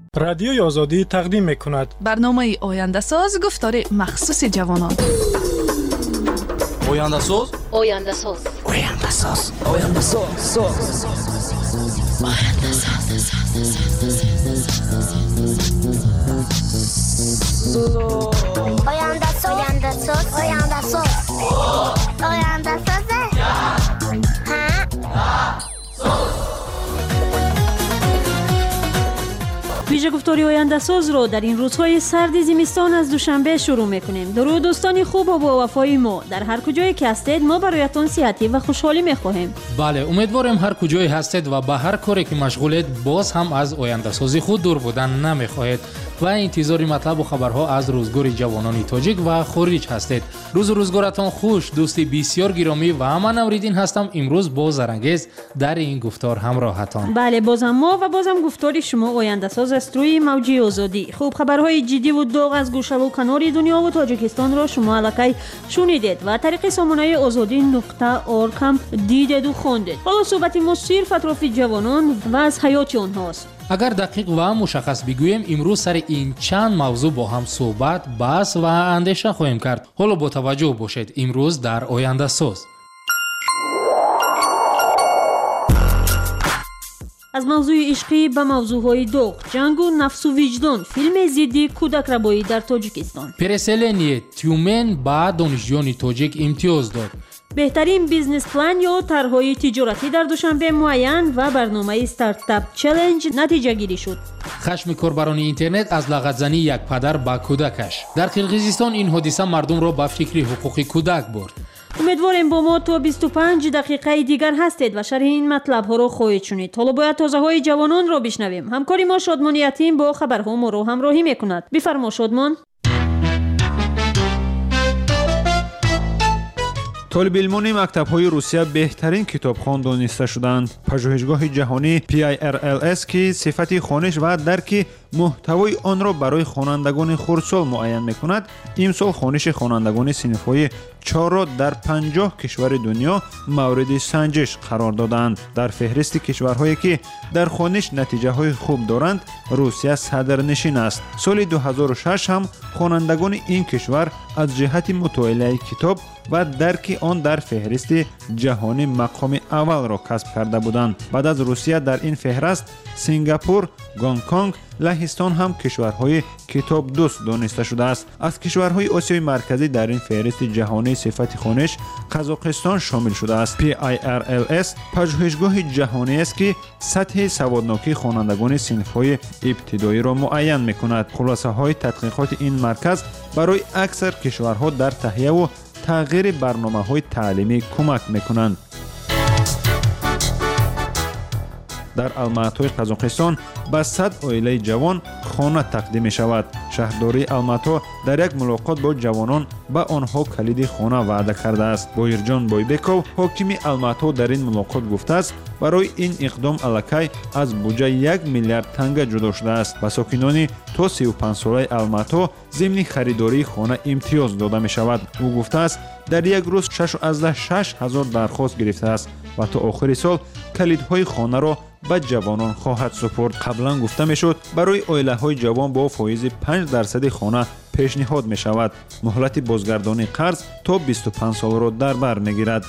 رادیوی آزادی تقدیم می‌کند برنامه آینده ساز گفتار مخصوص جوانان. آینده ساز آینده ساز آینده ساز آینده ساز آینده ساز آینده ساز آینده ساز آینده ساز ویژه گفتاری آینده ساز رو در این روزهای سرد زمستان از دوشنبه شروع میکنیم. درود دوستان خوب و با وفای ما، در هر کجایی که هستید ما برایتان صحتی و خوشحالی میخواهیم. بله، امیدواریم هر کجایی هستید و به هر کاری که مشغولید باز هم از آینده سازی خود دور بودن نمیخواهید و انتظار مطلب و خبرها از روزگار جوانان تاجیک و خارج هستید. روز و روزگارتان خوش. دوستی بسیار گرامی و من نوریدین هستم. امروز با زرانگیز در این گفتار همراهتان. بله، بازم ما و بازم گفتاری شما آینده ساز است روی موجی آزادی. خوب خبرهای جدی و داغ از گوشه و کنار دنیا و تاجیکستان را شما الکی شنیدید و طریق سامانه azadi.org هم دیدید و خواندید. حالا صحبت ما صرف اطراف جوانان و از حیات آنهاست. اگر دقیق و مشخص بگویم امروز سر این چند موضوع با هم صحبت، بحث و اندیشه خواهیم کرد. حالا با توجه باشید امروز در آینده ساز. از موضوع عشقی به موضوعهای داغ، جنگ و نفس و وجدان، فیلم ضد کودک ربایی در تاجیکستان. پرسلنی تیومن با دانشجویان تاجیک امتیاز داد. بهترین بیزنس پلان یا طرح‌های تجارتی در دوشنبه معین و برنامه استارتاپ چالش نتیجه گیری شد. خشم کاربران اینترنت از لغت‌زنی یک پدر با کودکش. در قرقیزستان این حادثه مردم را به فکر حقوق کودک برد. امیدواریم با ما تا 25 دقیقه دیگر هستید و شرح این مطلب ها رو خواهید شنید. حالا باید تازه های جوانان را بشنویم. همکاری ما شادمان یتیم با خبرها ما رو همراهی میکند. بفرما شادمان. طالب علمان مکتب‌های روسیه بهترین کتابخوان دانسته شدند. پژوهشگاه جهانی PIRLS که صفت خوانش و درک محتوای آن را برای خوانندگان خردسال معین می‌کند، امسال خوانش خوانندگان صنف‌های 4 را در 50 کشور دنیا مورد سنجش قرار دادند. در فهرست کشورهایی که در خوانش نتیجه‌های خوب دارند، روسیه صدرنشین است. سال 2006 هم خوانندگان این کشور از جهت مطالعه کتاب و درک آن در فهرست جهانی مقام اول را کسب کرده بودند. بعد از روسیه در این فهرست سنگاپور، گونگ کنگ، لهستان هم کشورهای کتاب دوست دانسته شده است. از کشورهای آسیای مرکزی در این فهرست جهانی صفت خوانش قزاقستان شامل شده است. PIRLS پژوهشگاه جهانی است که سطح سوادناکی خوانندگان صنف‌های ابتدایی را معین می‌کند. خلاصه‌های تحقیقات این مرکز برای اکثر کشورها در تهیه و تغییر برنامه‌های تعلیمی کمک می‌کنند. در الماتای قزاقستان به 100 عائله جوان خانه تقدیم می شود. شهرداری الماتا در یک ملاقات با جوانان به آنها کلید خانه وعده کرده است. بایرجان بایبکوف حاکم الماتا در این ملاقات گفته است برای این اقدام الکی از بودجه 1 میلیارد تنگه جدا شده است. به ساکنان تا 35 ساله الماتا ضمن خریداری خانه امتیاز داده می شود. او گفته است در یک روز 6,600 درخواست گرفته است و تا آخر سال کلیدهای خانه را به جوانان خواهد سپرد. قبلا گفته می شد برای عائله های جوان با فایز 5% خانه پیشنهاد می شود. مهلت بازگردانی قرض تا 25 سال را در بر می گیرد.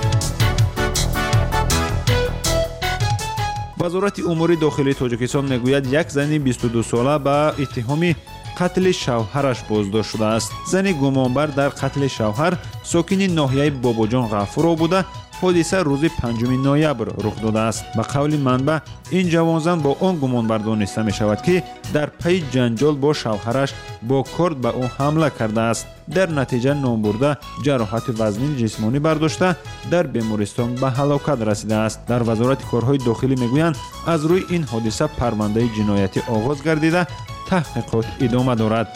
وزارت امور داخلی تاجیکستان می گوید یک زن 22 ساله به اتهام قتل شوهرش بازداشت شده است. زن گمانبر در قتل شوهر ساکن ناحیه باباجان غفور بوده. حادثه روز 5 نوامبر رخ داده است. به قول منبع این جوان زن با آن گمانبر دانسته می شود که در پی جنجال با شوهرش با کارد به او حمله کرده است. در نتیجه نامبرده جراحت وزنی جسمانی برداشته در بیمارستان به هلاکت رسیده است. در وزارت کارهای داخلی میگویند از روی این حادثه پرونده جنایتی آغاز گردیده تحقیقات ادامه دارد.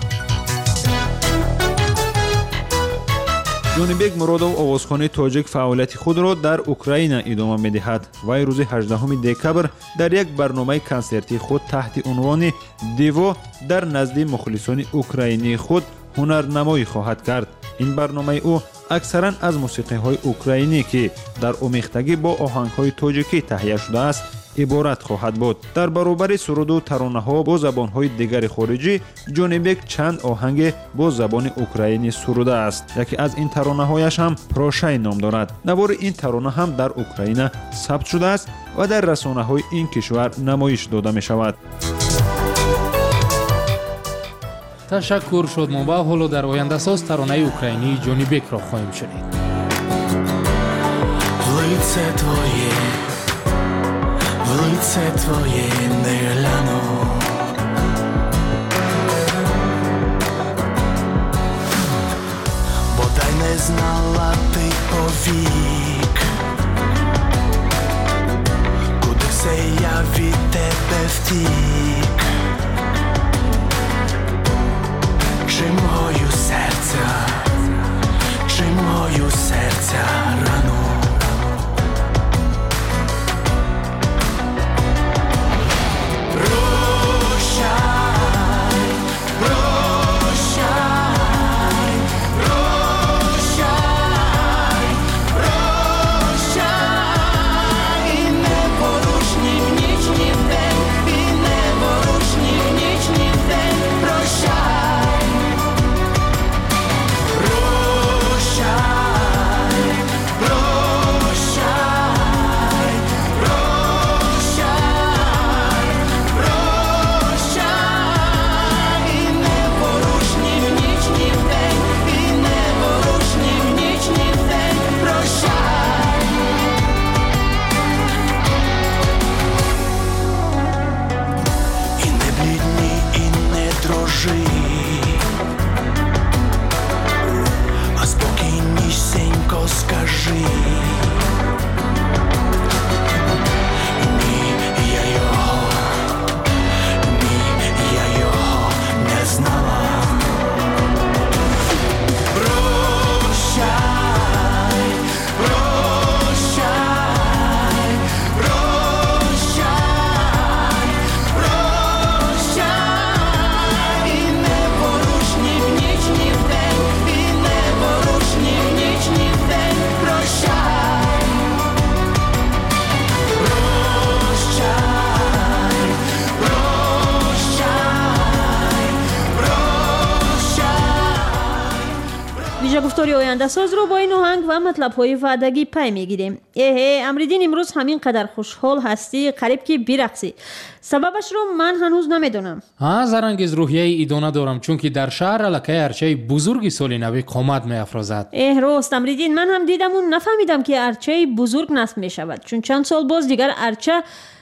جانبک مرادov آوازخوان تاجیک فعالیت خود را در اوکراین ادامه می‌دهد. وی روز 18 دکبر در یک برنامه کنسرتی خود تحت عنوان دیوا در نزد مخلصان اوکراینی خود هنرنمایی خواهد کرد. این برنامه او اکثرا از موسیقی‌های اوکراینی که در آمیختگی با آهنگ‌های تاجیکی تهیه شده است иборат хоҳад буд. дар баробари суруду таронаҳо бо забонҳои дигари хориҷӣ ҷонибек чанд оҳанге бо забони украинӣ сурудааст. яке аз ин таронаҳояш ҳам прошай ном дорад. навори ин тарона ҳам дар украина сабт шудааст ва дар расонаҳои ин кишвар намоиш дода мешавад. ташаккур шодмонба. ҳоло дар ояндасоз таронаи украинии ҷонибекро хоҳем шунид. В лице твое не гляну, бодай не знала ты повик, куди се я від тебе втік, чи мою серця рану. گفتاری آینده‌ساز رو با این آهنگ و مطلب‌های وعدگی پی می‌گیریم. امریدین امروز همین قدر خوشحال هستی قریب که برقصی. سببش رو من هنوز نمیدونم. زرانگیز روحیه ادانه دارم چون که در شهر علاقه ارچه بزرگی سال نو قامت می‌افرازد. راست امریدین من هم دیدم و نفهمیدم که ارچه بزرگ نصب می‌شود چون چند سال باز دیگر ارچه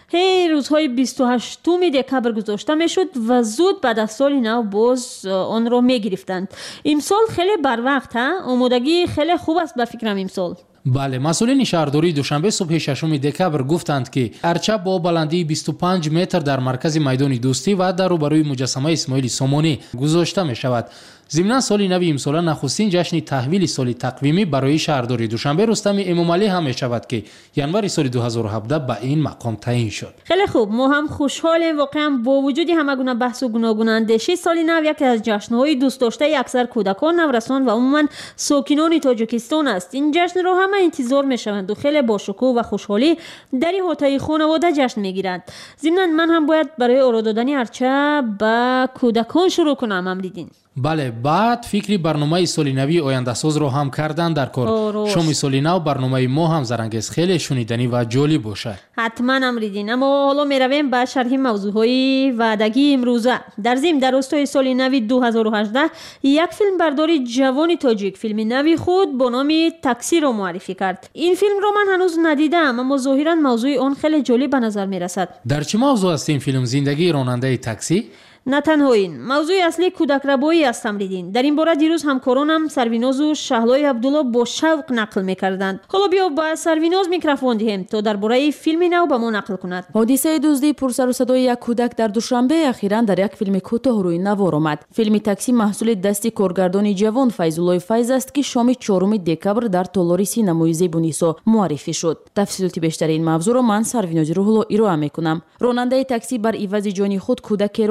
روزهای 28 دکبر گذاشته میشد و زود بعد از سال نو باز آن را میگرفتند. امسال خیلی بر وقت آمادگی خیلی خوب است به فکرم امسال. بله، مسئولین شهرداری دوشنبه صبح 6 دکبر گفتند که ارچه با بلندی 25 متر در مرکز میدان دوستی و در روبروی مجسمه اسماعیل سامانی گذاشته می شود. ضمن سال نو امسال نخستین جشن تحویل سال تقویمی برای شهرداری دوشنبه رستم امامعلی هم می شود که ینوار سال 2017 به این مقام تعیین شد. خیلی خوب، ما هم خوشحالیم. واقعا با وجود همه گونه بحث و گوناگون اندیشه سال نو یکی از جشن‌های دوست داشته اکثر کودکان، نورسان و عموما ساکنان تاجیکستان است. این جشن رو همه انتظار می‌شوند و خیلی با شکوه و خوشحالی در احاطه خانواده جشن می‌گیرند. ضمن من هم باید برای آرا دادن ارچه به کودکان شروع کنم. امریدین بله، بعد فکری برنامه سال نوی آینده ساز رو هم کردن در کار. شام سال نو برنامه ما هم زرانگیز خیلی شنیدنی و جالب باشه. حتما امریدین. اما حالا میرویم به شرح موضوعهای وعدگی امروزه. در ضمن در راستای سال نوی 2018 یک فیلم برداری جوان تاجیک فیلم نوی خود با نام تاکسی را معرفی کرد. این فیلم رو من هنوز ندیدم اما ظاهرا موضوع آن خیلی جالب به نظر میرسد. در چه موضوع است این فیلم؟ زندگی راننده تاکسی؟ نه تنها این، موضوع اصلی کودک ربایی است. امریدین در این باره دیروز همکارانم سرویناز و شهلای عبدالله با شوق نقل میکردند. حالا بیا با سرویناز میکروفون دهیم تا درباره فیلم نو به ما نقل کند. حادثه دزدی پرسر و صدای یک کودک در دوشنبه اخیراً در یک فیلم کوتاه روی نوار آمد. فیلم تاکسی محصول دست کارگردان جوان فیض‌الله فیض است که شام 4 دکبر در تالار سینمای زیبونیسا معرفی شد. تفصیلات بیشتر این موضوع را من سرویناز روح‌الله ارائه میکنم. راننده تاکسی بر عوض جان خود کودکی را از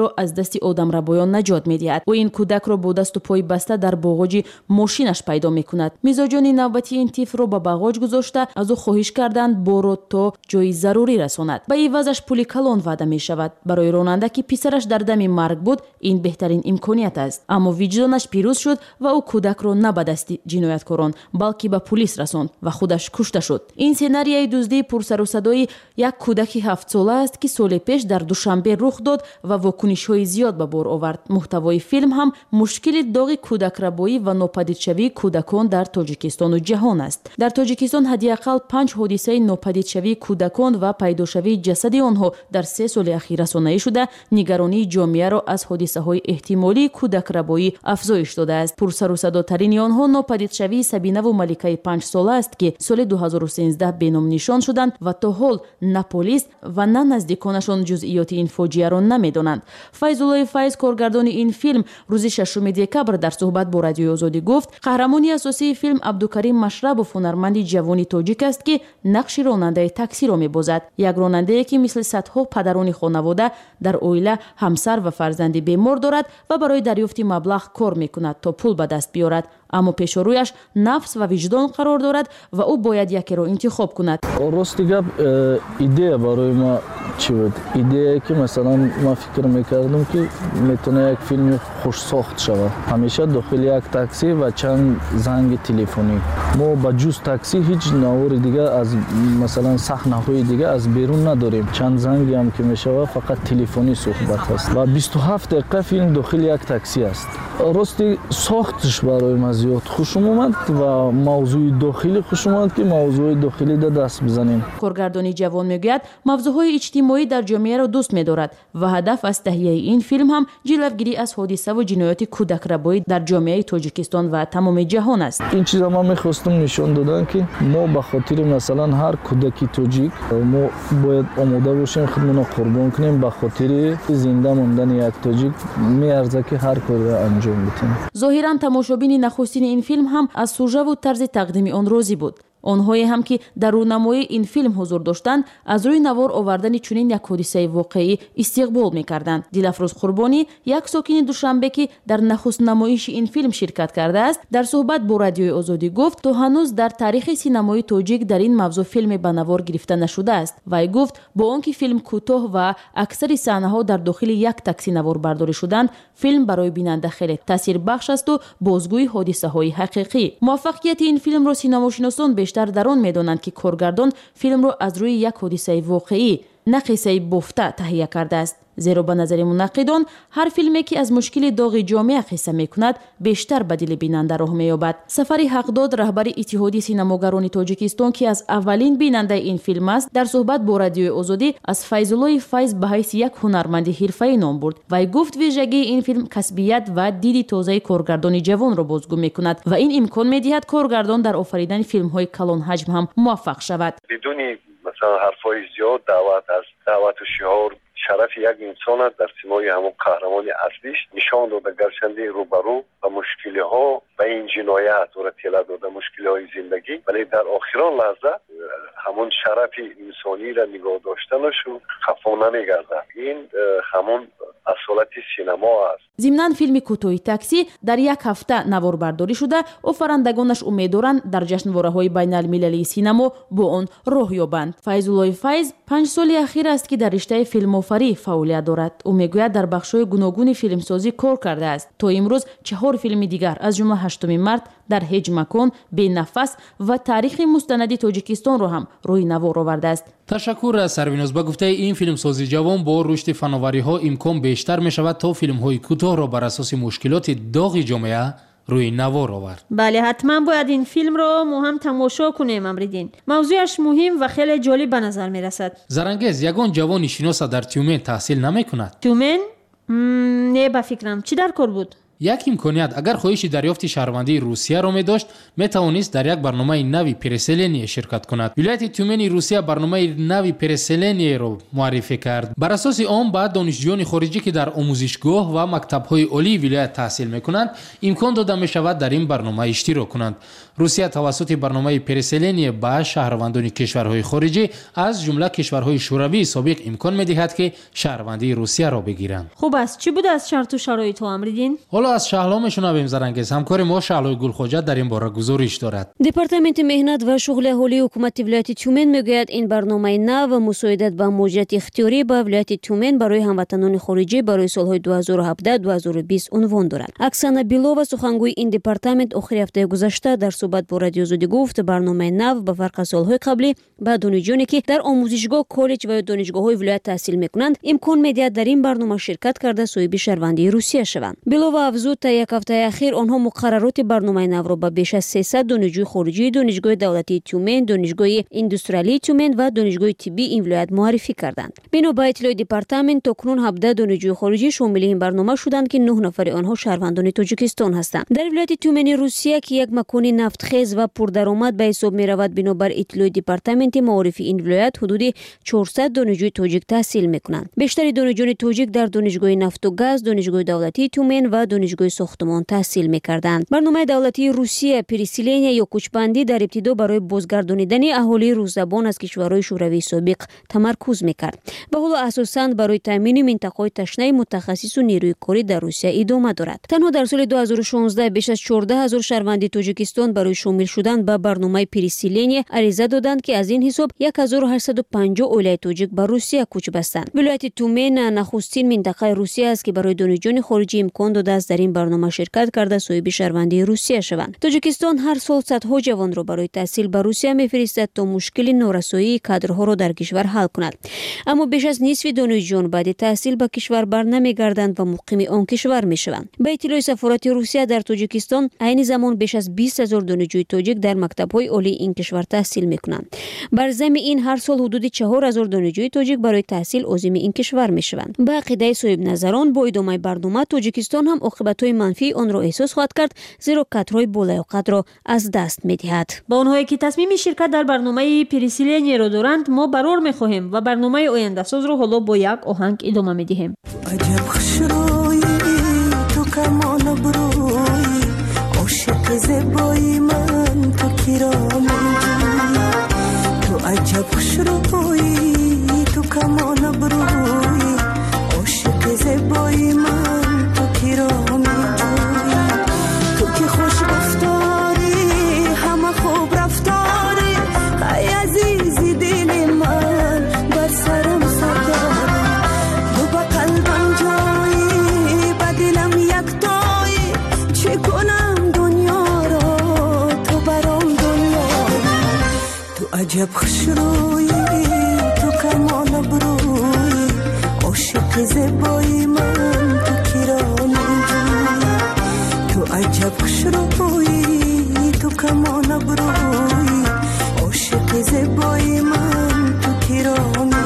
дасти одамрабоён наҷот медиҳад. ӯ ин кӯдакро бо дасту пои баста дар боғоҷи мошинаш пайдо мекунад. мизоҷони навбати ин тифлро ба бағоҷ гузошта аз ӯ хоҳиш карданд боро то ҷои зарурӣ расонад. ба ивазаш пули калон ваъда мешавад. барои ронанда ки писараш дар дами марг буд, ин беҳтарин имконият аст. аммо виҷдонаш пирӯз шуд ва ӯ кӯдакро на ба дасти ҷинояткорон, балки ба пулис расонд ва худаш кушта шуд. ин сценарияи дуздии пурсарусадои як кӯдаки 7 сола аст ки соли пеш дар душанбе рух дод ва вокунишҳои зиёд ба бор овард. муҳтавои филм ҳам мушкили доғи кӯдакрабоӣ ва нопадидшавии кӯдакон дар тоҷикистону ҷаҳон аст. дар тоҷикистон ҳадиақал 5 ҳодисаи нопадидшавии кӯдакон ва пайдошавии ҷасади онҳо дар 3 соли ахир расонаӣ шуда, нигаронии ҷомеаро аз ҳодисаҳои эҳтимолии кӯдакрабоӣ афзоиш додааст. пурсарусадотарини онҳо нопадидшавии Сабинаву Маликаи 5 сола аст ки соли 2013 беном нишон шуданд ва то ҳол на полис ва на наздиконашон ҷузъиёти ин фоҷиаро намедонанд. Файзуллои Файз, коргардони ин филм, рӯзи 6 декабр дар суҳбат бо Радиои Озодӣ гуфт, қаҳрамони асосии филм Абдукарим Машрабов ҳунарманди ҷавони тоҷик аст ки нақши ронандаи таксиро мебозад. як ронандае ки мисли садҳо падарони хонавода дар оила ҳамсар ва фарзанди бемор дорад ва барои дарёфти маблағ кор мекунад то пул ба даст биёрад. аммо пешоруяш нафс ва виҷдон қарор дорад ва ӯ бояд якеро интихоб кунад. рости гап идея барои ма чӣ буд? Идея ки масалан ма фикр мекардам ки метавона як филми хушсохт шавад. ҳамеша дохили як такси ва чанд занги телефонӣ. мо ба ҷуз такси ҳеҷ навори дига аз масалан саҳнаҳои дига аз берун надорем. чанд занги ҳам ки мешавад фақат телефонӣ суҳбат аст. ва 27 дақиқа филм дохили як такси аст. рости сохтш барои ма зиёд хушум омад ва мавзӯи дохилӣ хушум омад ки мавзӯи дохилӣ да даст бизанем. коргардони ҷавон мегӯяд мавзӯъҳои иҷтимоӣ дар ҷомеаро дӯст медорад ва ҳадаф аз таҳияи ин филм ҳам ҷилавгирӣ аз ҳодисаву ҷинояти кӯдакрабоӣ дар ҷомеаи Тоҷикистон ва тамоми ҷаҳон аст. ин чиза ман мехостам нишон додан ки мо ба хотири масалан ҳар кӯдаки тоҷик мо бояд омода бошем худмонро қурбон кунем ба хотири зинда мондани як тоҷик. меарзад ки ҳар корро анҷом битем. зоҳиран тамошобини нахустини ин филм ҳам аз сужаву тарзи тақдими он розӣ буд. онҳое ҳам ки дар рӯнамоии ин филм ҳузур доштанд, аз рӯи навор овардани чунин як ҳодисаи воқеӣ истиқбол мекарданд. Дилафрӯз Қурбонӣ, як сокини Душанбе ки дар нахуст намоиши ин филм ширкат кардааст, дар суҳбат бо Радиои Озодӣ гуфт, то ҳанӯз дар таърихи синамои тоҷик дар ин мавзӯъ филме ба навор гирифта нашудааст. Вай гуфт, бо он ки филм кӯтоҳ ва аксари саҳнаҳо дар дохили як такси наворбардорӣ шуданд, филм барои бинанда хеле таъсирбахш асту бозгӯи ҳодисаҳои ҳақиқӣ. муваффақияти ин филмро синамошиносон бештар дар он медонанд ки коргардон филмро аз рӯи як ҳодисаи воқеӣ, на қиссаи бофта таҳия кардааст. зеро ба назари мунаққидон, ҳар филме ки аз мушкили доғи ҷомеа қисса мекунад, бештар ба дили бинанда роҳ меёбад. Сафари Ҳақдод, раҳбари Иттиҳодии синамогарони Тоҷикистон, ки аз аввалин бинандаи ин филм аст, дар суҳбат бо Радиои Озодӣ аз Файзуллои Файз ба ҳайси як ҳунарманди ҳирфаӣ ном бурд. Вай гуфт, вижагии ин филм касбият ва диди тозаи коргардони ҷавонро бозгӯ мекунад ва ин имкон медиҳад коргардон дар офаридани филмҳои калонҳаҷм ҳам муваффақ шавад. бидуни масалан ҳарфҳои зиёд даъвату шиор шарафи як инсон аст дар симои ҳамон қаҳрамони аслиш нишон дода, гарчанде рӯбарӯ ба мушкилиҳо, ба ин ҷиноят ора тела дода, мушкилиҳои зиндагӣ, вале дар охирон лаҳза ҳамон шарафи инсониро нигоҳ доштанашу хафо намегардад. ин ҳамон асолати синамо аст. зимнан филми кӯтоҳи таксӣ дар як ҳафта наворбардорӣ шуда, офарандагонаш умедворанд дар ҷашнвораҳои байналмилалии синамо бо он роҳ ёбанд. Файзуллои Файз 5 соли ахир аст ки дар риштаи филмофарӣ фаъолият дорад. ӯ мегӯяд дар бахшҳои гуногуни филмсозӣ кор кардааст. То имрӯз 4 филми дигар, аз ҷумла 8 март, дар ҳеҷ макон, бенафас ва таърихи мустанади Тоҷикистонро ҳам рӯи навор овардааст. ташаккур аз Сарвиноз. ба гуфтаи ин филмсози ҷавон бо рушди фановариҳо имкон бештар мешавад то филмҳои кӯтоҳро бар асоси мушкилоти доғи ҷомеа рӯи навор овард. бале, ҳатман бояд ин филмро мо ҳам тамошо кунем. Амридин, мавзӯяш муҳим ва хеле ҷолиб ба назар мерасад. Зарангез, ягон ҷавони шиноса дар Тюмен таҳсил намекунад? Тюмен? Не ба фикрам. Чӣ дар кор буд? як имконият агар хоҳиши дарёфти шаҳрвандии русияро медошт метавонист дар як барномаи нави переселение ширкат кунад. вилояти тюмени русия барномаи нави переселениеро муаррифӣ кард. бар асоси он ба донишҷӯёни хориҷӣ ки дар омӯзишгоҳ ва мактабҳои олии вилоят таҳсил мекунанд имкон дода мешавад дар ин барнома иштирок кунанд. русия тавассути барномаи переселение ба шаҳрвандони кишварҳои хориҷӣ аз ҷумла кишварҳои шӯравии собиқ имкон медиҳад ки шаҳрвандии русияро бигиранд. хуб аст, чӣ будааст шарту шароитҳо амридин? ҳоло аз шаҳло мешунавем зарангез. ҳамкори мо шаҳлои гулхоҷа дар ин бора гузориш дорад. департаменти меҳнат ва шуғли аҳолии ҳукумати вилояти Тюмен мегӯяд ин барномаи нав ва мусоидат ба муҳоҷирати ихтиёрӣ ба вилояти Тюмен барои ҳамватанони хориҷӣ барои солҳои 2017-2020 унвон дорад. Оксана Белова, сухангӯи ин департамент, охири ҳафтаи гузашта дар суҳбат бо радиозодӣ гуфт, барномаи нав ба фарқ аз солҳои қаблӣ ба донишҷӯёне ки дар омӯзишгоҳ, коллеҷ ва ё донишгоҳҳои вилоят таҳсил мекунанд имкон медиҳад дар ин барнома ширкат карда соҳиби шаҳрвандии Русия шаванд. Белова афзуд, та як ҳафтаи ахир онҳо муқаррароти барномаи навро ба беш аз 300 донишҷӯи хориҷӣ, донишгоҳи давлатии Тюмен, донишгоҳи индустриалии Тюмен ва донишгоҳи тиббии ин вилоят муаррифӣ карданд. бино ба иттилои департамент, токунун 17 донишҷӯи хориҷӣ шомили ин барнома шуданд ки 9 нафари онҳо шаҳрвандони Тоҷикистон ҳастанд. дар вилояти Тюмени Русия ки як макони нафтхез ва пурдаромад ба ҳисоб меравад, бино бар иттилои департаменти маорифи ин вилоят ҳудуди 400 донишҷӯи тоҷик таҳсил мекунанд. бештари донишҷӯёни тоҷик дар донишгоҳи нафту газ, донишгоҳи давлатии Тюмен ва донишгоҳи сохтмон таҳсил мекарданд. барномаи давлатии Русия переселение ё кӯчбандӣ дар ибтидо барои бозгардонидани аҳолии рӯззабон аз кишварҳои шӯравии собиқ тамаркуз мекард ва ҳоло асосан барои таъмини минтақаҳои ташнаи мутахассису нерӯи корӣ дар Русия идома дорад. танҳо дар соли 2016 беш аз 14 000 шаҳрванди Тоҷикистон барои шомил шудан ба барномаи переселение ариза доданд ки аз ин ҳисоб 1850 оилаи тоҷик ба Русия кӯч бастанд. вилояти Тюмен нахустин минтақаи Русия аст ки барои донишҷӯёни хориҷӣ имкон додааст дар ин барнома ширкат карда соҳиби шаҳрвандии Русия шаванд. Тоҷикистон ҳар сол садҳо ҷавонро барои таҳсил ба Русия мефиристад то мушкили норасоии кадрҳоро дар кишвар ҳал кунад. аммо беш аз нисфи донишҷӯён баъди таҳсил ба кишвар барнамегарданд ва муқими он кишвар мешаванд. ба иттилои сафорати Русия дар Тоҷикистон, айни замон беш аз 20 000 донишҷӯи тоҷик дар мактабҳои олии ин кишвар таҳсил мекунанд. бар замми ин ҳар сол ҳудуди 4 000 донишҷӯи тоҷик барои таҳсил озими ин кишвар мешаванд. ба ақидаи соҳибназарон, бо идомаи барнома Тоҷикистон ҳам оқибатҳои манфии онро эҳсос хоҳад кард, зеро кадрҳои болаёқадро аз даст медиҳад. ба онҳое ки тасмими ширкат дар барномаи переселениеро доранд мо барор мехоҳем ва барномаи ояндасозро ҳоло бо як оҳанг идома медиҳем. аҷаб хушрӯи ту камон бирӯи ошиқи зебои ман ту кироми ту аҷаб хушрӯи ту камон бирӯи ошиқи зебои ман ту кироми ту ки хушгуфторӣ ҳама хуб рафторӣ ай азизи дили ман бар сарам сардорӣ ту ба қалбам ҷоӣ ба дилам яктоӣ чӣ кунам дунёро ту баром дунёӣ ту аҷаб хушрӯӣ ту камон бирӯӣ ошиқи зебои ман ту кироми ту аҷаб хушрӯӣ ту камон бирӯӣ ошиқи зебои ман ту кироми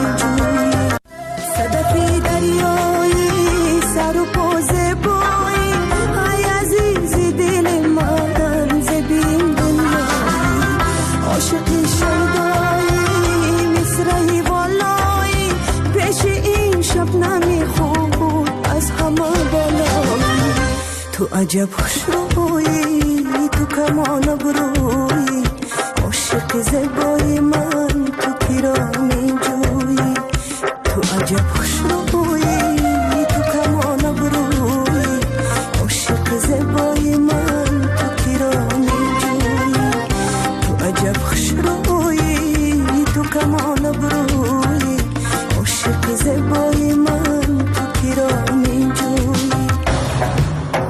садафи дарёи сару по зебои ай азизи дили ман зебин дунёи ошиқи шайдои мисраи волои пеши ин шабнами худ аз ҳама болои ту аҷаб хушрӯи ту камон бирӯи ошиқи зебои ман ту кироми ҷӯи ту аҷаб хушрӯи ту камон бирӯи ошиқи зебои ман ту кироми ҷӯи ту аҷаб хушрӯи ту камон бирӯи ошиқи зебои ман ту кироми ҷӯи.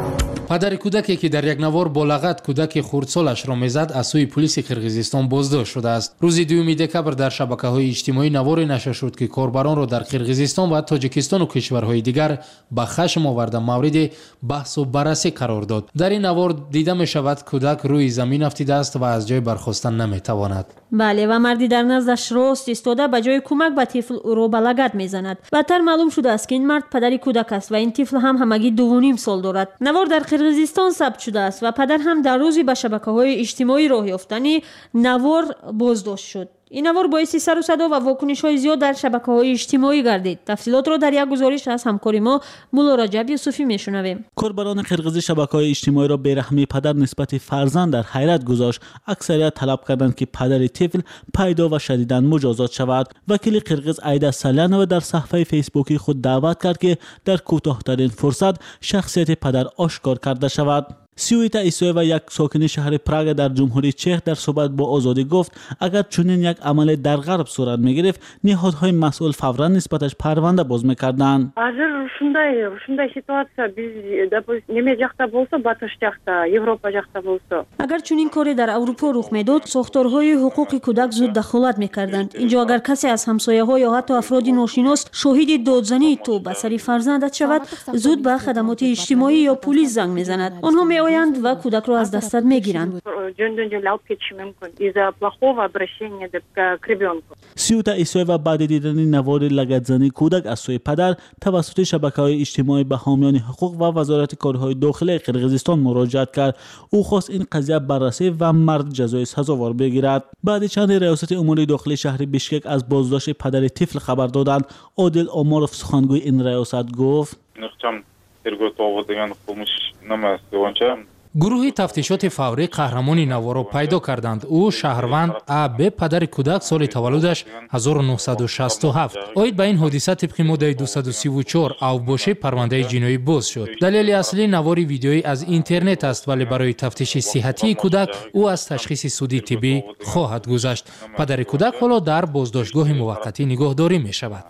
падари кӯдаке ки дар як навор бо лағат кӯдаки хурдсолашро мезад аз сӯи пулиси қирғизистон боздошт шудааст. рӯзи 2 декабр дар шабакаҳои иҷтимоӣ наворе нашр шуд ки корбаронро дар қирғизистон ва тоҷикистону кишварҳои дигар ба хашм оварда мавриди баҳсу баррасӣ қарор дод. дар ин навор дида мешавад кӯдак рӯи замин афтидааст ва аз ҷой бархостан наметавонад. бале, ва марди дар наздаш рост истода ба ҷои кӯмак ба тифл ӯро ба лагат мезанад. баъдтар маълум шудааст ки ин мард падари кӯдак аст ва ин тифл ҳам ҳамагӣ 2.5 сол дорад. навор дар қирғизистон сабт шудааст ва падар ҳам дар рӯзи ба шабакаҳои иҷтимоӣ роҳ ёфтани навор боздошт шуд. ин навор боиси сару садо ва вокунишҳои зиёд дар шабакаҳои иҷтимоӣ гардид. тафсилотро дар як гузориш аз ҳамкори мо мулло раҷаб юсуфӣ мешунавем. корбарони қирғизӣ шабакаҳои иҷтимоиро бераҳмии падар нисбати фарзанд дар ҳайрат гузошт. аксарият талаб карданд ки падари тифл пайдо ва шадидан муҷозот шавад. вакили қирғиз айда салянова дар саҳифаи фейсбукии худ даъват кард ки дар кӯтоҳтарин фурсат шахсияти падар ошкор карда шавад. сиюита исоева, як сокини шаҳри прага дар ҷумҳурии чех, дар суҳбат бо озодӣ гуфт, агар чунин як амале дар ғарб сурат мегирифт, ниҳодҳои масъул фавран нисбаташ парванда боз мекарданд. Азыр ушундай ситуация биз неме жакта болсо, батыш жакта, Европа жакта болсо. агар чунин коре дар Аврупо рух медод, сохторҳои ҳуқуқи кӯдак зуд дахолат мекарданд. инҷо агар касе аз ҳамсояҳо ё ҳатто афроди ношинос шоҳиди додзании ту ба сари фарзандат шавад, зуд ба хадамоти иҷтимоӣ ё пулис занг мезанад. онҳо меоянд ва кӯдакро аз дастат мегиранд. сиюта исоева баъди дидани навори лагатзании кӯдак аз сӯи падар тавассути шабакаҳои иҷтимоӣ ба ҳомиёни ҳуқуқ ва вазорати корҳои дохилаи қирғизистон муроҷиат кард. ӯ хост ин қазия баррасӣ ва мард ҷазои сазовор бигирад. баъди чанде раёсати умури дохилии шаҳри бишкек аз боздошти падари тифл хабар доданд. одил оморов, сухангӯи ин раёсат, гуфт: гурӯҳи тафтишоти фаврӣ қаҳрамони наворо пайдо карданд. ӯ шаҳрванд аб падари кӯдак соли таваллудаш 1967 оид ба ин ҳодиса тибқи моддаи 234 авбошӣ парвандаи ҷиноӣ боз шуд. далели аслии навори видеоӣ аз интернет аст, вале барои тафтиши сиҳатии кӯдак ӯ аз ташхиси судии тиббӣ хоҳад гузашт. падари кӯдак ҳоло дар боздоштгоҳи муваққатӣ нигоҳдорӣ мешавад.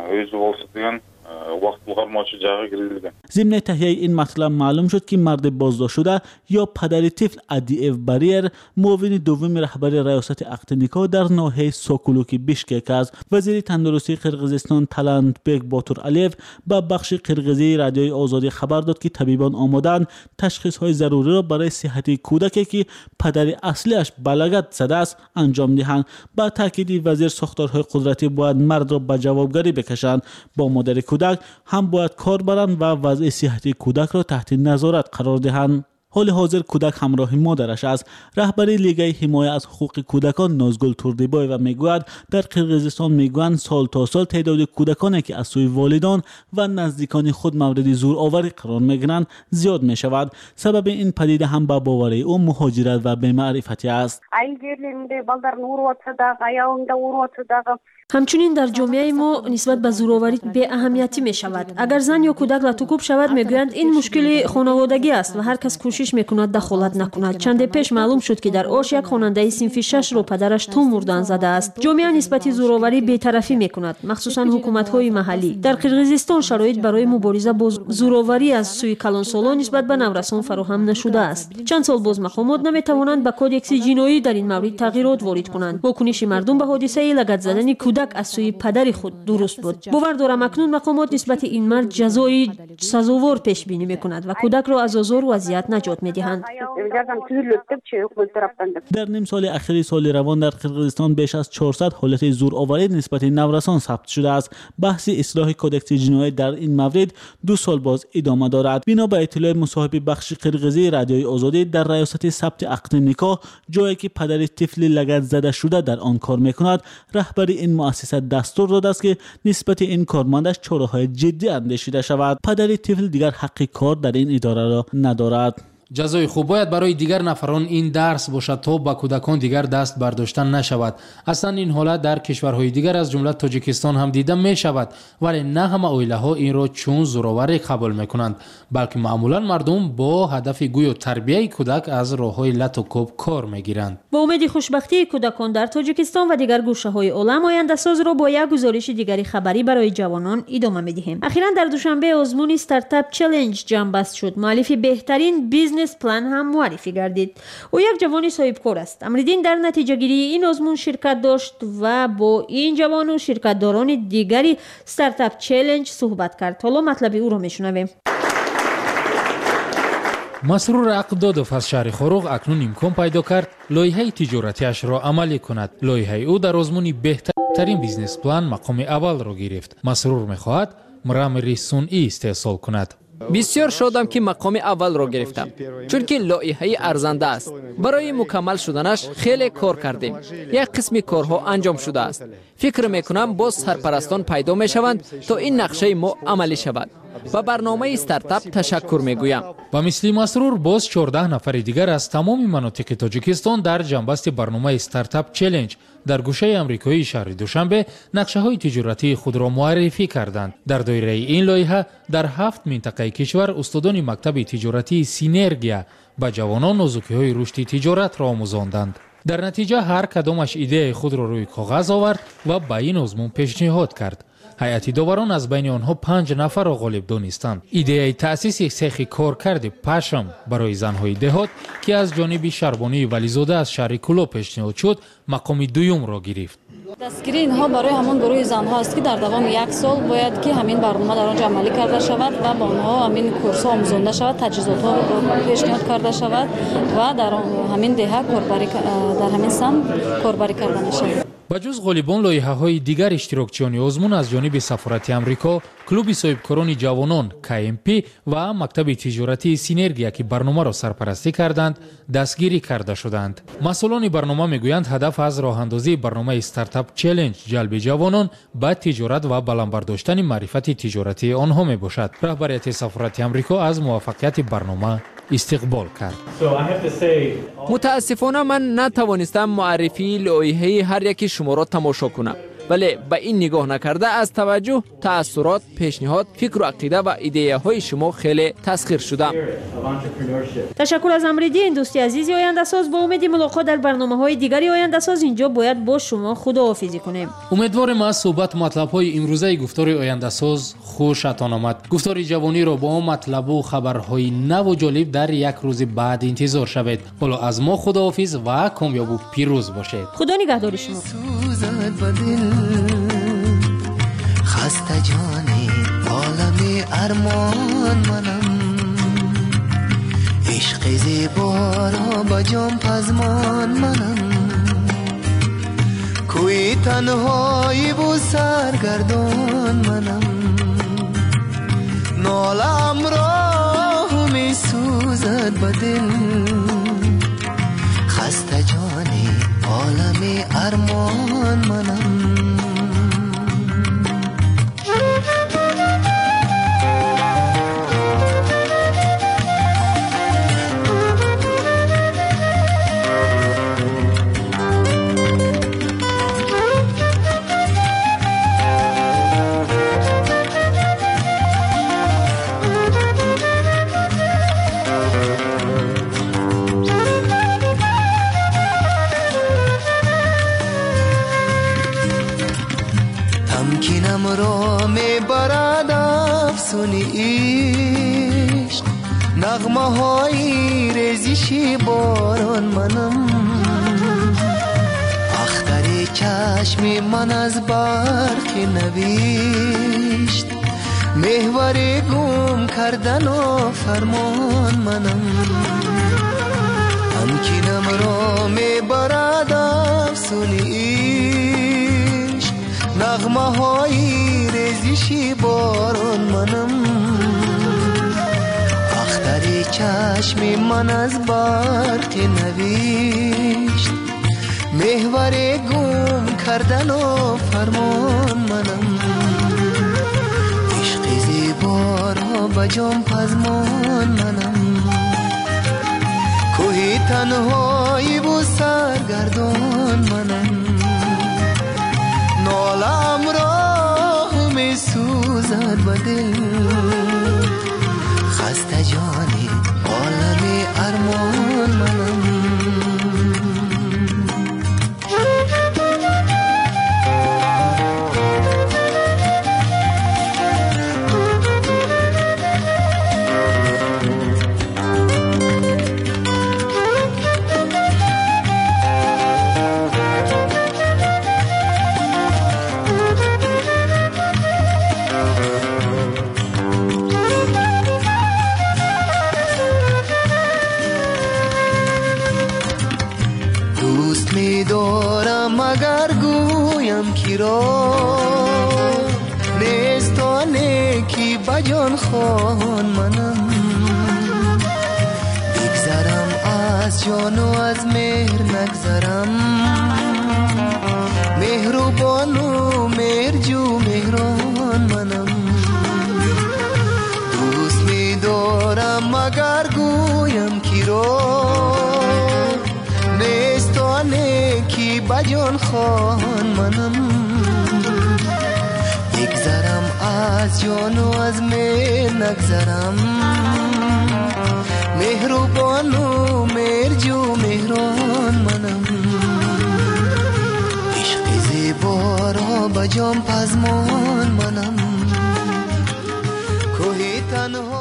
зимни таҳияи ин матлаб маълум шуд ки марди боздоштшуда ё падари тифл Адиев Бариер муовини дуввуми раҳбари раёсати ақди никоҳ дар ноҳияи Сокулуки Бишкек аст. вазири тандурустии Қирғизистон Талантбек Ботуралиев ба бахши қирғизии радиои озодӣ хабар дод ки табибон омодаанд ташхисҳои заруриро барои сиҳати кӯдаке ки падари аслиаш ба лагат задааст анҷом диҳанд. ба таъкиди вазир, сохторҳои қудратӣ бояд мардро ба ҷавобгарӣ бекашанд. бо модари кӯдак ҳам бояд кор баранд ва вазъи сиҳати кӯдакро таҳти назорат қарор диҳанд. ҳоли ҳозир кӯдак ҳамроҳи модараш аст. раҳбари лигаи ҳимоя аз ҳуқуқи кӯдакон Нозгул Турдибоева мегӯяд, дар Қирғизистон мегӯянд сол то сол теъдоди кӯдаконе ки аз сӯи волидон ва наздикони худ мавриди зуроварӣ қарор мегиранд зиёд мешавад. сабаби ин падида ҳам ба боварии ӯ муҳоҷират ва бемаърифатӣ аст. ҳамчунин дар ҷомеаи мо нисбат ба зуроварӣ беаҳамиятӣ мешавад. агар зан ё кӯдак латукуб шавад, мегӯянд ин мушкили хонаводагӣ аст ва ҳар кас кӯшиш мекунад дахолат накунад. чанде пеш маълум шуд ки дар Ош як хонандаи синфи 6-ро падараш ту мурдан задааст. ҷомеа нисбати зуроварӣ бетарафӣ мекунад, махсусан ҳукуматҳои маҳаллӣ. дар Қирғизистон шароит барои мубориза бо зуроварӣ аз сӯи калонсолон нисбат ба наврасон фароҳам нашудааст. чанд сол боз мақомот наметавонанд ба кодекси ҷиноӣ дар ин маврид тағйирот ворид кунанд. вокуниши мардум ба ҳодисаи лагат задани кӯдак аз сӯи падари худ дуруст буд. бовар дорам акнун мақомот нисбати ин мард ҷазои сазовор пешбинӣ мекунад ва кӯдакро аз озору азият наҷот медиҳанд. дар ним соли ахири соли равон дар Қирғизистон беш аз 400 ҳолати зуроварӣ нисбати наврасон сабт шудааст. баҳси ислоҳи кодекси ҷиноӣ дар ин маврид 2 сол боз идома дорад. бино ба иттилои мусоҳиби бахши қирғизии радиои озодӣ, дар раёсати сабти ақди никоҳ, ҷое ки падари тифли лагат зада шуда дар он кор мекунад, раҳбари ин муассиса дастур додааст ки нисбати ин кормандаш чораҳои ҷиддӣ андешида шавад. падари тифл дигар ҳаққи кор дар ин идораро надорад. ҷазои хуб бояд барои дигар нафарон ин дарс бошад то ба кӯдакон дигар даст бардоштан нашавад. аслан ин ҳолат дар кишварҳои дигар аз ҷумла тоҷикистон ҳам дида мешавад, вале на ҳама оилаҳо инро чун зӯроварӣ қабул мекунанд, балки маъмулан мардум бо ҳадафи гӯё тарбияи кӯдак аз роҳҳои лату кӯб кор мегиранд. бо умеди хушбахтии кӯдакон дар тоҷикистон ва дигар гӯшаҳои олам ояндасозро бо як гузориши дигари хабарӣ барои ҷавонон идома медиҳем. ахиран дар душанбе озмуни стартап челленҷ ҷамъбаст шуд. муаллифи беҳтарин бизнес план ҳам муаррифӣ гардид. ӯ як ҷавони соҳибкор аст. амриддин дар натиҷагирии ин озмун ширкат дошт ва бо ин ҷавону ширкатдорони дигари стартап челленҷ суҳбат кард. ҳоло матлаби ӯро мешунавем. масрур ақдодов аз шаҳри хоруғ акнун имкон пайдо кард лоиҳаи тиҷоратиашро амалӣ кунад. лоиҳаи ӯ дар озмуни беҳтарин бизнес план мақоми аввалро гирифт. масрур мехоҳад мураммири сунъӣ истеҳсол кунад. бисёр шодам ки мақоми аввалро гирифтам, чунки лоиҳаи арзанда аст. барои мукаммал шуданаш хеле кор кардем. як қисми корҳо анҷом шудааст. фикр мекунам боз сарпарастон пайдо мешаванд то ин нақшаи мо амалӣ шавад. ба барномаи стартап ташаккур мегӯям. ба мисли масрур боз 14 нафари дигар аз тамоми манотиқи тоҷикистон дар ҷанбасти барномаи стартап челленҷ дар гӯшаи амрикоии шаҳри душанбе нақшаҳои тиҷоратии худро муаррифӣ карданд. дар доираи ин лоиҳа дар 7 минтақаи кишвар устодони мактаби тиҷоратии синергия ба ҷавонон нозукиҳои рушди тиҷоратро омӯзонданд. дар натиҷа ҳар кадомаш идеяи худро рӯи коғаз овард ва ба ин озмун пешниҳод кард. ҳайати доварон аз байни онҳо 5 нафарро ғолиб донистанд. идеяи таъсиси сехи коркарди пашам барои занҳои деҳот ки аз ҷониби шарбонии вализода аз шаҳри кӯло пешниҳод шуд мақоми дуюмро гирифт. дастгири инҳо барои ҳамон гурӯҳи занҳо аст ки дар давоми як сол бояд ки ҳамин барнома дар онҷо амалӣ карда шавад ва ба онҳо ҳамин курсҳо омӯзонда шавад, таҷҳизотҳо пешниҳод карда шавад ва дар ҳамин деҳа дар ҳамин сан корбарӣ карда мешавад. ба ҷуз ғолибон лоиҳаҳои дигар иштирокчиёни озмун аз ҷониби сафорати амрико, клуби соҳибкорони ҷавонон KMP ва мактаби тиҷоратии синергия ки барномаро сарпарастӣ карданд дастгирӣ карда шуданд. масъулони барнома мегӯянд ҳадаф аз роҳандозии барномаи стартап челленҷ ҷалби ҷавонон ба тиҷорат ва баландбардоштани маърифати тиҷоратии онҳо мебошад. раҳбарияти сафорати амрико аз муваффақияти барнома истиқбол кард. мутаассифона ман натавонистам муаррифии лоиҳаи ҳар яки шуморо тамошо кунам, вале ба ин нигоҳ накарда аз таваҷҷӯҳ, таассурот, пешниҳод, фикру ақида ва идеяҳои шумо хеле тасхир шудам. ташаккур аз амриддин. дӯсти азизи ояндасоз, ба умеди мулоқот дар барномаҳои дигари ояндасоз инҷо бояд бо шумо худоҳофизӣ кунем. умедворем аз суҳбату матлабҳои имрӯзаи гуфтори ояндасоз хушатон омад. гуфтори ҷавониро бо матлабу хабарҳои наву ҷолиб дар як рӯзи баъд интизор шавед. ҳоло аз мо худоҳофиз ва комёбу пирӯз бошед. худо нигаҳдори шумо. خسته جانی عالم ارمان منم عشق زیبارا با جام پزمان منم کوی تنهایی و سرگردان منم نالم را می سوزد به دل خسته جانی عالم ارمان منم تمکینم را میبرد افسون عشق نغمه های ریزشی باران منم اختر چشم من از برق نوشت محور گم کردن و فرمان منم تمکینم را میبرد افسون نغمه های ریزشی باران منم اختر چشم من از برق نوشت محور گم کردن و فرمان منم عشق زیبا را به جام پزمان منم تنهایی و سرگردان منم نالم را می سوزد به دل خسته جانی عالم ارمان منم دوست می دارم اگر گویم کی را نیست و نیکی بجان خوان منم بگذرم از جان و از مهر نگذرم مهربان و مهرجو مهران منم دوست می دارم اگر گویم کی را نیکی بجان خوان منم بگذرم از جان و از مهر نگذرم مهربان و مهرجو مهران منم عشق زیبا را بجام پزمان منم کوهی تنها